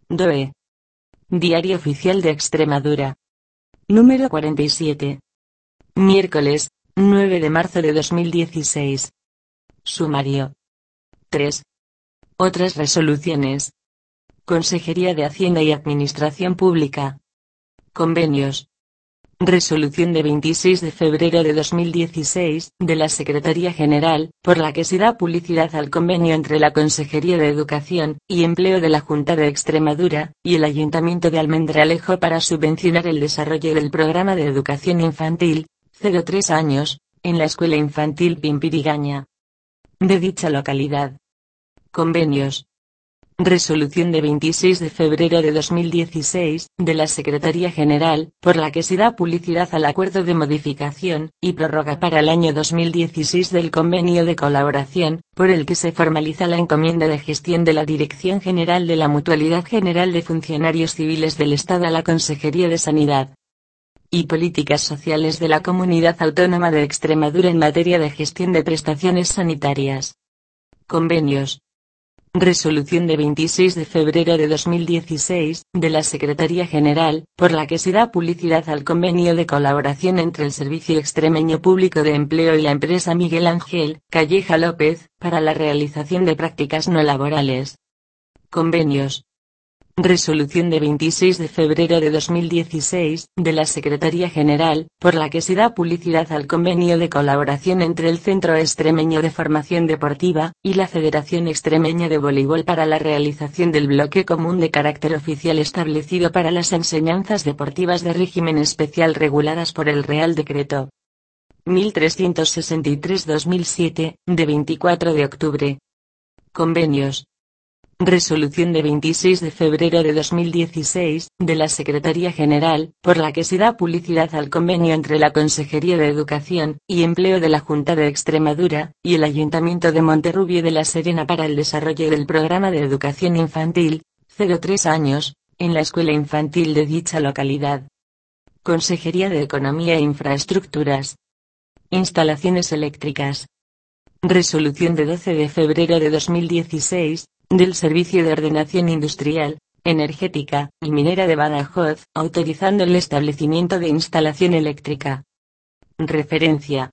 DOE. Diario Oficial de Extremadura. Número 47. Miércoles, 9 de marzo de 2016. Sumario. 3. Otras resoluciones. Consejería de Hacienda y Administración Pública. Convenios. Resolución de 26 de febrero de 2016, de la Secretaría General, por la que se da publicidad al convenio entre la Consejería de Educación y Empleo de la Junta de Extremadura, y el Ayuntamiento de Almendralejo para subvencionar el desarrollo del programa de educación infantil, 0-3 años, en la Escuela Infantil Pimpirigaña de dicha localidad. Convenios. Resolución de 26 de febrero de 2016, de la Secretaría General, por la que se da publicidad al acuerdo de modificación y prórroga para el año 2016 del convenio de colaboración, por el que se formaliza la encomienda de gestión de la Dirección General de la Mutualidad General de Funcionarios Civiles del Estado a la Consejería de Sanidad y Políticas Sociales de la Comunidad Autónoma de Extremadura en materia de gestión de prestaciones sanitarias. Convenios. Resolución de 26 de febrero de 2016, de la Secretaría General, por la que se da publicidad al convenio de colaboración entre el Servicio Extremeño Público de Empleo y la empresa Miguel Ángel Calleja López, para la realización de prácticas no laborales. Convenios. Resolución de 26 de febrero de 2016, de la Secretaría General, por la que se da publicidad al convenio de colaboración entre el Centro Extremeño de Formación Deportiva y la Federación Extremeña de Voleibol para la realización del bloque común de carácter oficial establecido para las enseñanzas deportivas de régimen especial reguladas por el Real Decreto 1363/2007, de 24 de octubre. Convenios. Resolución de 26 de febrero de 2016, de la Secretaría General, por la que se da publicidad al convenio entre la Consejería de Educación y Empleo de la Junta de Extremadura y el Ayuntamiento de Monterrubio de la Serena para el desarrollo del programa de educación infantil, 0-3 años, en la escuela infantil de dicha localidad. Consejería de Economía e Infraestructuras. Instalaciones eléctricas. Resolución de 12 de febrero de 2016, del Servicio de Ordenación Industrial, Energética y Minera de Badajoz, autorizando el establecimiento de instalación eléctrica. Referencia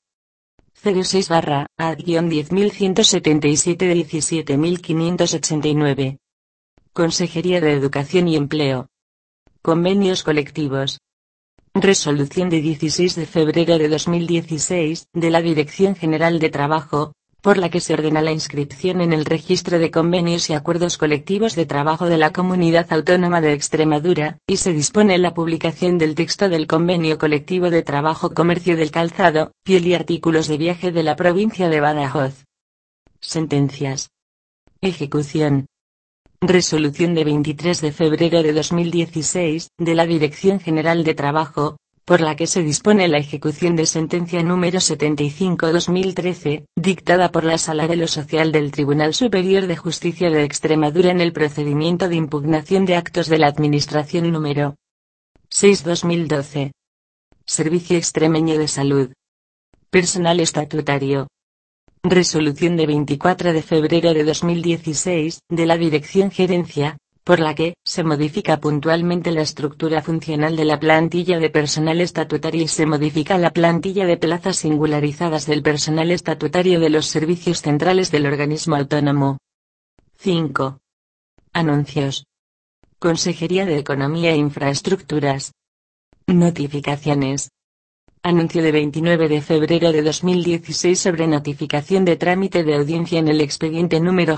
06/AD-10177 de 17589. Consejería de Educación y Empleo. Convenios colectivos. Resolución de 16 de febrero de 2016, de la Dirección General de Trabajo, por la que se ordena la inscripción en el Registro de Convenios y Acuerdos Colectivos de Trabajo de la Comunidad Autónoma de Extremadura, y se dispone la publicación del texto del Convenio Colectivo de Trabajo Comercio del Calzado, Piel y Artículos de Viaje de la provincia de Badajoz. Sentencias. Ejecución. Resolución de 23 de febrero de 2016, de la Dirección General de Trabajo, por la que se dispone la ejecución de sentencia número 75/2013, dictada por la Sala de lo Social del Tribunal Superior de Justicia de Extremadura en el procedimiento de impugnación de actos de la Administración número 6/2012. Servicio Extremeño de Salud. Personal estatutario. Resolución de 24 de febrero de 2016, de la Dirección Gerencia, por la que se modifica puntualmente la estructura funcional de la plantilla de personal estatutario y se modifica la plantilla de plazas singularizadas del personal estatutario de los servicios centrales del organismo autónomo. 5. Anuncios. Consejería de Economía e Infraestructuras. Notificaciones. Anuncio de 29 de febrero de 2016 sobre notificación de trámite de audiencia en el expediente número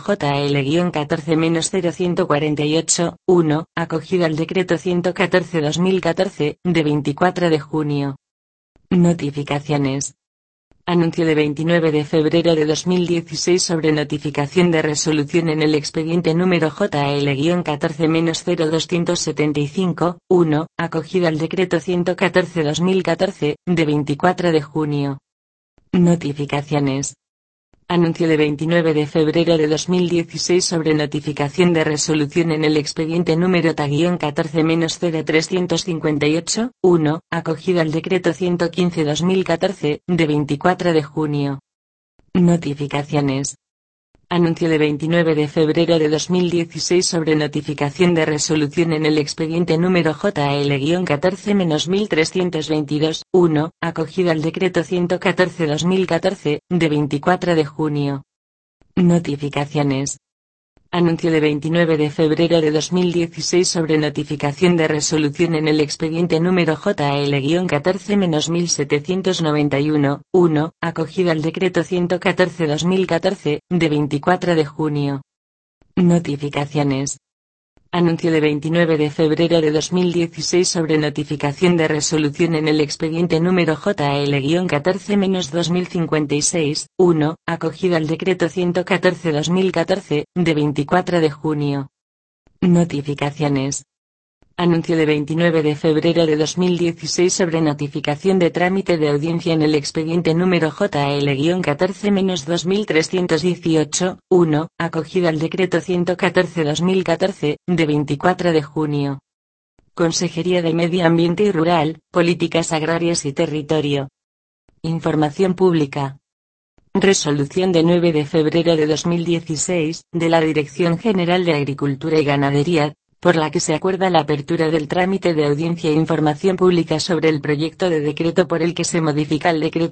JL-14-0148-1, acogida al decreto 114/2014, de 24 de junio. Notificaciones. Anuncio de 29 de febrero de 2016 sobre notificación de resolución en el expediente número JL-14-0275-1, acogida al decreto 114/2014, de 24 de junio. Notificaciones. Anuncio de 29 de febrero de 2016 sobre notificación de resolución en el expediente número TA-14-0358-1, acogida al decreto 115/2014, de 24 de junio. Notificaciones. Anuncio de 29 de febrero de 2016 sobre notificación de resolución en el expediente número JL-14-1322-1, acogida al decreto 114/2014, de 24 de junio. Notificaciones. Anuncio de 29 de febrero de 2016 sobre notificación de resolución en el expediente número JL-14-1791-1, acogida al decreto 114/2014, de 24 de junio. Notificaciones. Anuncio de 29 de febrero de 2016 sobre notificación de resolución en el expediente número JL-14-2056-1, acogida al decreto 114/2014, de 24 de junio. Notificaciones. Anuncio de 29 de febrero de 2016 sobre notificación de trámite de audiencia en el expediente número JL-14-2318-1, acogida al decreto 114/2014, de 24 de junio. Consejería de Medio Ambiente y Rural, Políticas Agrarias y Territorio. Información pública. Resolución de 9 de febrero de 2016, de la Dirección General de Agricultura y Ganadería, por la que se acuerda la apertura del trámite de audiencia e información pública sobre el proyecto de decreto por el que se modifica el decreto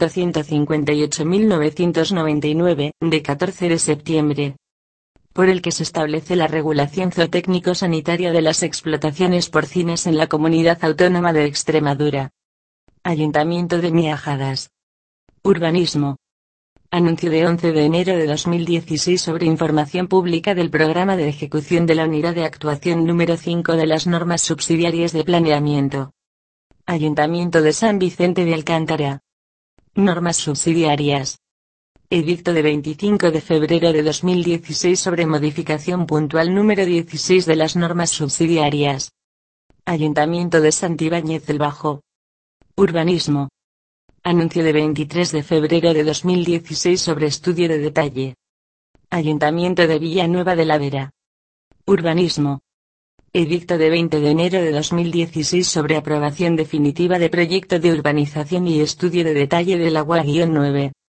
158.999, de 14 de septiembre, por el que se establece la regulación zootécnico-sanitaria de las explotaciones porcinas en la Comunidad Autónoma de Extremadura. Ayuntamiento de Miajadas. Urbanismo. Anuncio de 11 de enero de 2016 sobre información pública del programa de ejecución de la Unidad de Actuación número 5 de las normas subsidiarias de planeamiento. Ayuntamiento de San Vicente de Alcántara. Normas subsidiarias. Edicto de 25 de febrero de 2016 sobre modificación puntual número 16 de las normas subsidiarias. Ayuntamiento de Santibáñez del Bajo. Urbanismo. Anuncio de 23 de febrero de 2016 sobre estudio de detalle. Ayuntamiento de Villanueva de la Vera. Urbanismo. Edicto de 20 de enero de 2016 sobre aprobación definitiva de proyecto de urbanización y estudio de detalle del Agua-9.